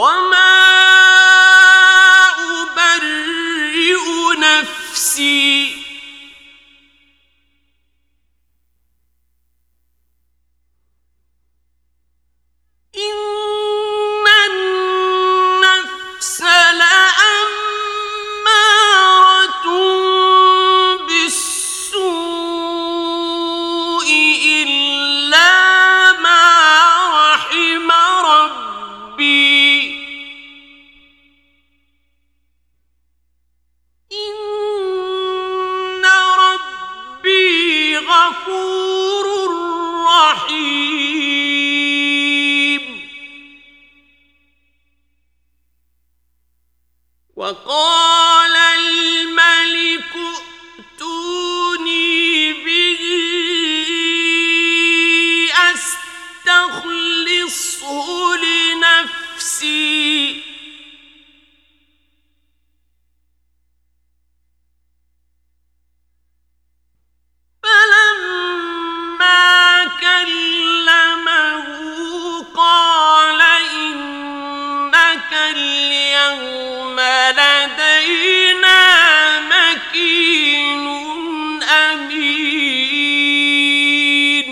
وما أبرئ نفسي إن النفس لأمارة بالسوء إلا ما رحم ربي إن ربي غفور رحيم. وقال الملك ائتوني به أستخلصه لنفسي فلما كلمه قال إنك اليوم لدينا مكين أمين.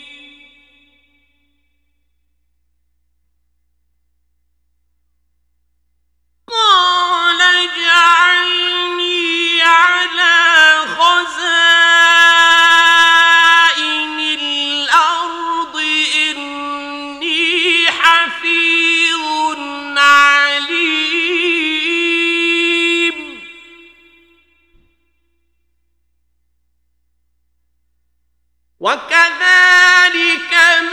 قال اجعلني على خزائن الأرض إني حفيظ عليم. وكذلك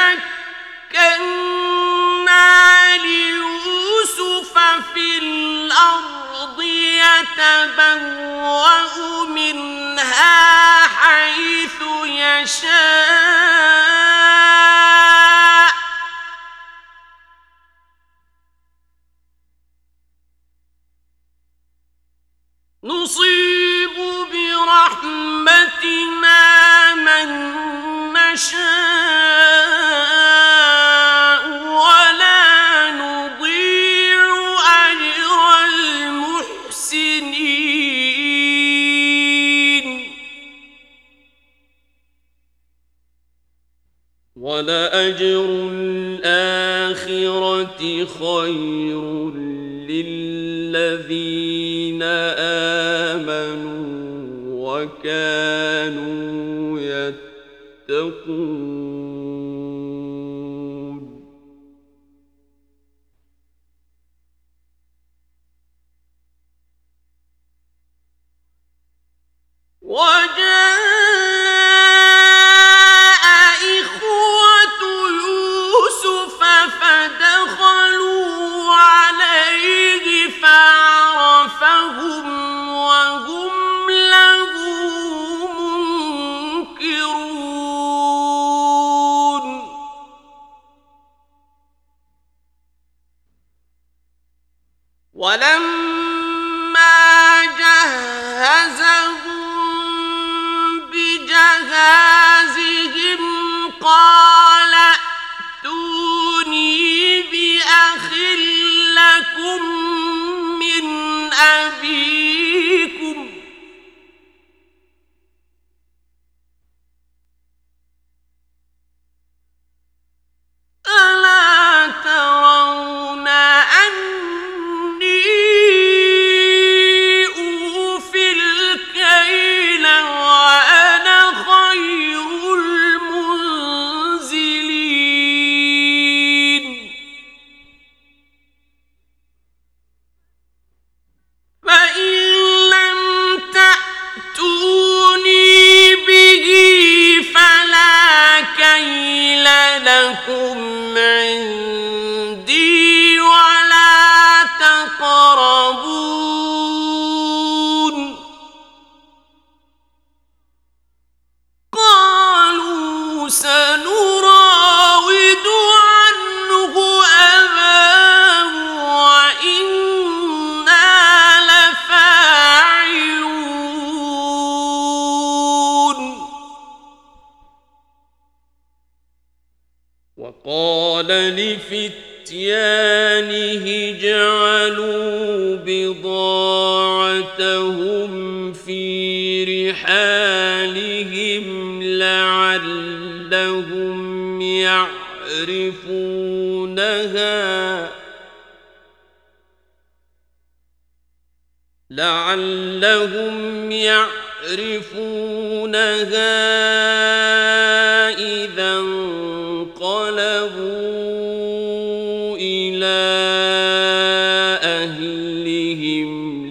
مكنا ليوسف في الأرض يتبوأ منها حيث يشاء نصيب برحمتنا من نشاء ولا نضيع أجر المحسنين. ولأجر الآخرة خير للذين آمنوا وكانوا يتقون. وجاء إخوة يوسف فدخلوا عليه فعرفهم وهم له منكرون. ولما جهزهم بجهازهم قال ائتوني بأخ لكم من أبيكم ألا ترون أني أوفي الكيل وأنا خير المنزلين. فإن لم تأتوني به فلا كيل لكم عندي ولا تقربون. قالوا سنراود عنه أباه وإنا لفاعلون. وقال لفتيانه اجْعَلُوا بِضَاعَتَهُمْ فِي رِحَالِهِمْ لعلهم يعرفونها إذا انقلبوا إلى أهلهم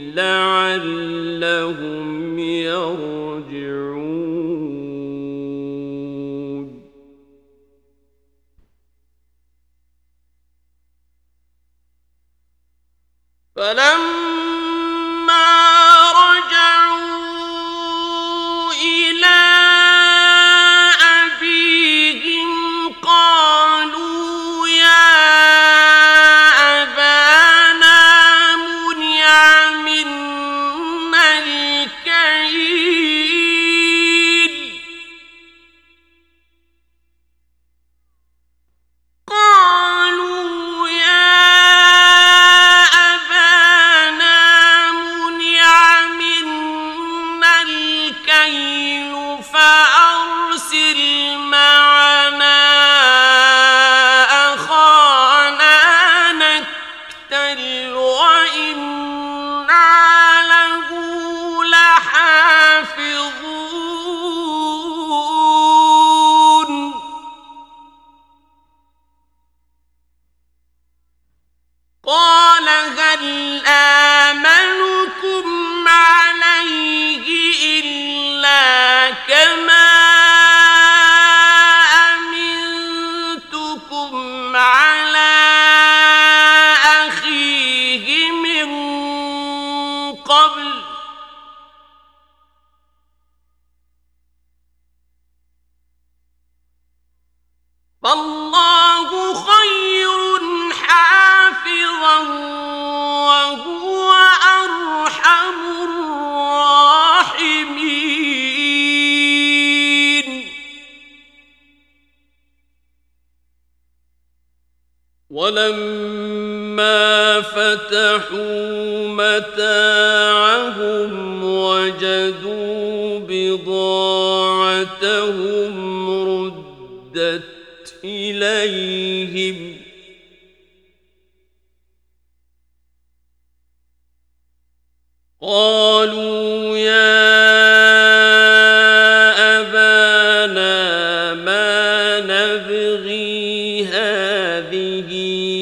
لعلهم يرجعون فلما رجعوا إلى أبيهم قالوا يا أبانا منع منا الكيل قالوا يا أبانا منع منا الكيل فأرسل معنا أخانا نكتل وإنا له لحافظون قال هل آمنكم عليه إلا كما أمنتكم على أخيه من قبل فالله خير حافظا وهو أرحم الراحمين ولما فتحوا متاعهم وجدوا بضاعتهم ردت إليهم قالوا يا أبانا ما نبغي هذه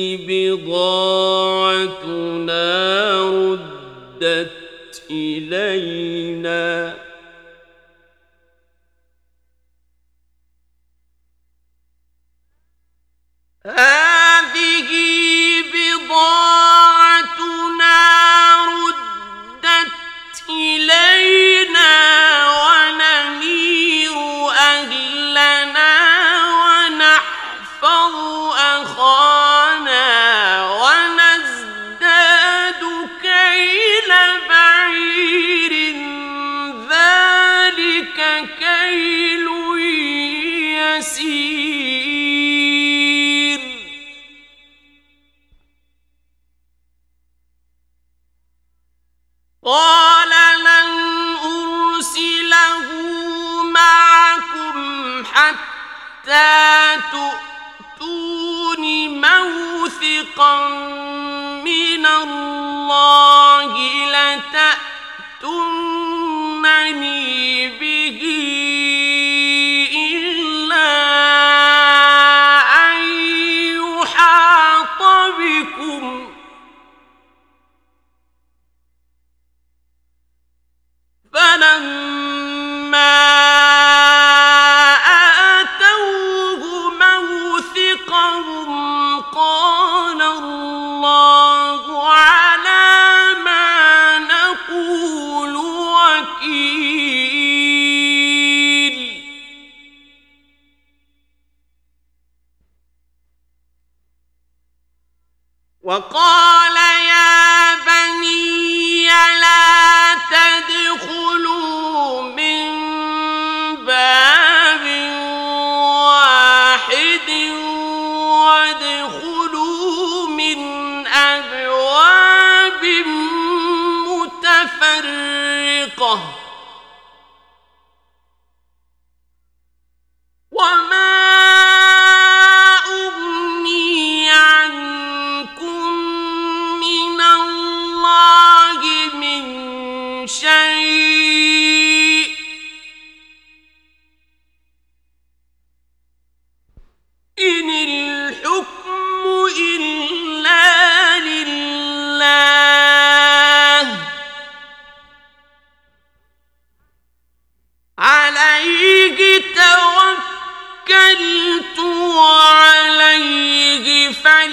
بضاعتنا ردت إلينا هذه بضاعتنا ردت إلينا ونمير أهلنا ونحفظ أخانا ونزداد كيل بعير ذلك كيل يسير قال لن أرسله معكم حتى تؤتون موثقا من الله لتأتونني به إلا أن يحاط بكم فلما آتوه موثقهم قال الله على ما نقول وكيل تبصرة وما أغني عنكم من الله من شيء إن الحكم إلا لله عليه توكلت وعليه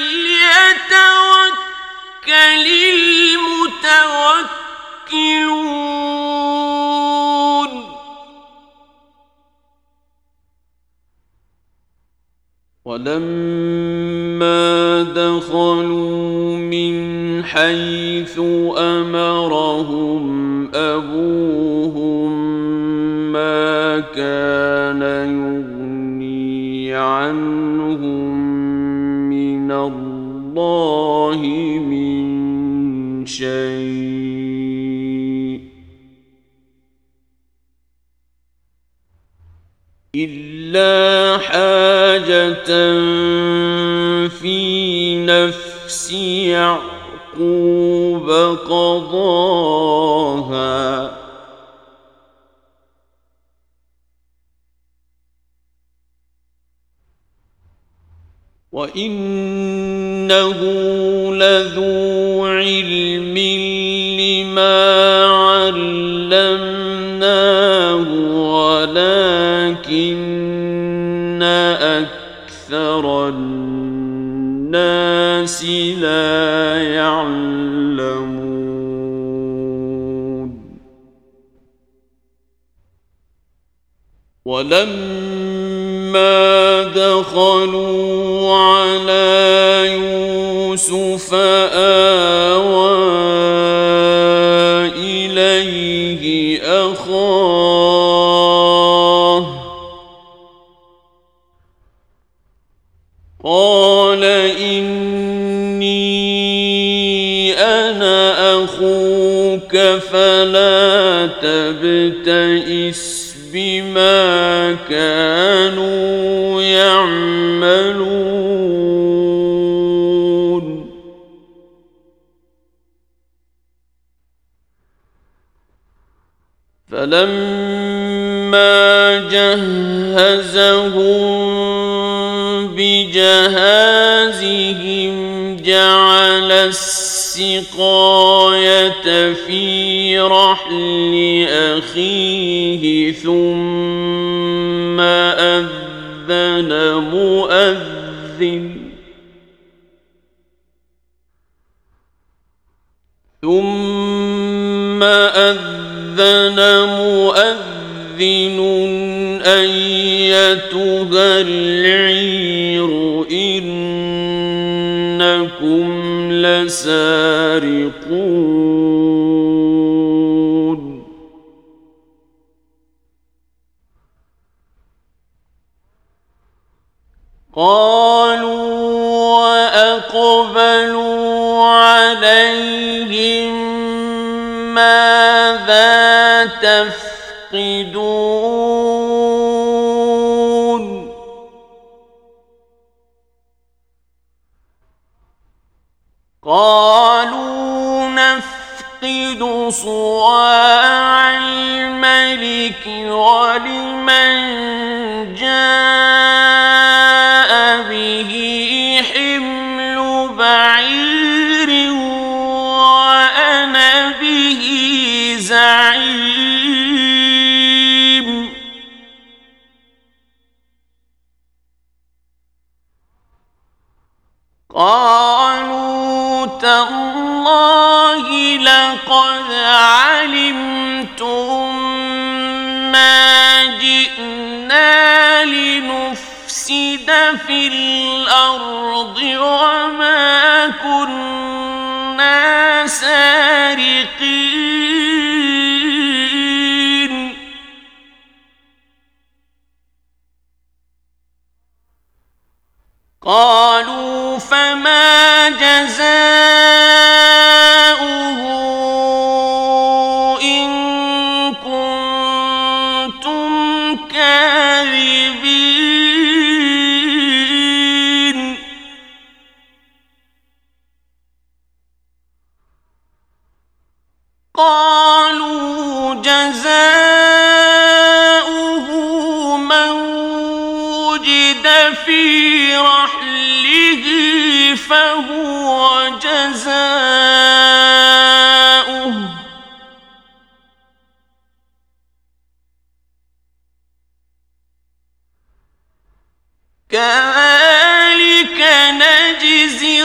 فليتوكل المتوكلون ولما دخلوا من حيث أمرهم أبوهم ما كان يغني عنهم من الله من شيء إلا حاجة في نفس يعقوب قضاها وإنه لذو علم لما علمناه ولكن أكثر الناس لا يعلمون ولما دخلوا على يوسف آوى إليه أخاه قال إني أنا أخوك فلا تبتئس بما كانوا يعملون فلما جهزهم بجهازهم جعل السقاية في رحل أخيه ثم أذن مؤذن أيتها العير إنكم لسارقون قالوا وأقبلوا عليهم ماذا تفقدون قالوا نفقد صواع الملك ولمن جاء به حمل بعير وأنا به زعيم قالوا تالله لقد علمتم ما جئنا لنفسد في الأرض وما كنا سارقين قالوا فما جزاؤه إن قالوا جزاؤه من وجد في رحله فهو جزاؤه كذلك نجزي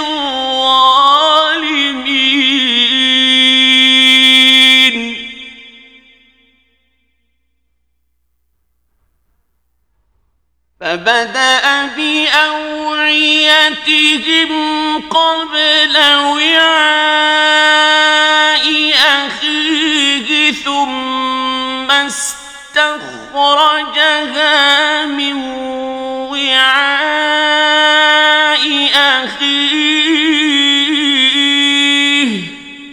الظالمين. فبدأ بأوعيتهم قبل وعاء أخيه ثم استخرجها من وعاء أخيه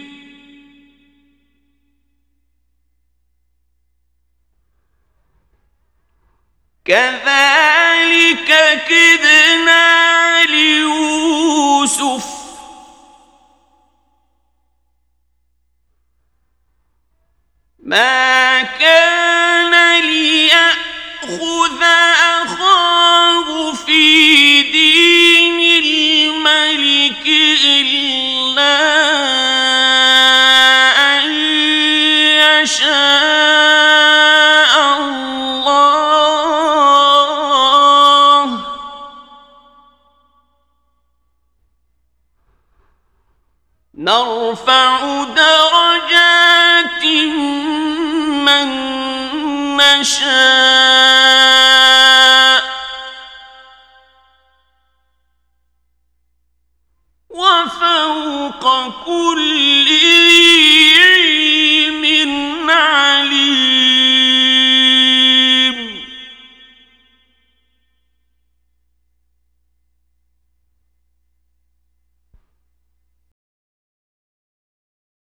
كذلك كدنا ليوسف ما كان ليأخذ أخاه في دين الملك إلا أن يشاء الله نرفع درجات من نشاء وفوق كل ذي